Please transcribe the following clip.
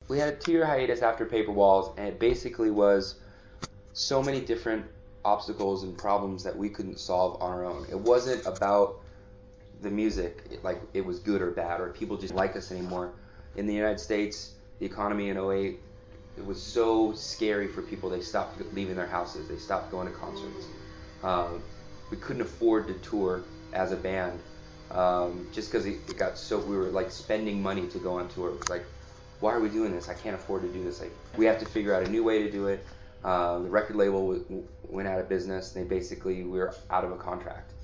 we had a 2-year hiatus after Paper Walls, and it basically was so many different obstacles and problems that we couldn't solve on our own. It wasn't about the music, like it was good or bad, or people just like us anymore. In the United States, the economy in '08, it was so scary for people. They stopped leaving their houses. They stopped going to concerts. We couldn't afford to tour as a band, just because it got so, we were like spending money to go on tour. It was like, why are we doing this? I can't afford to do this. Like, we have to figure out a new way to do it. The record label went out of business. We were out of a contract.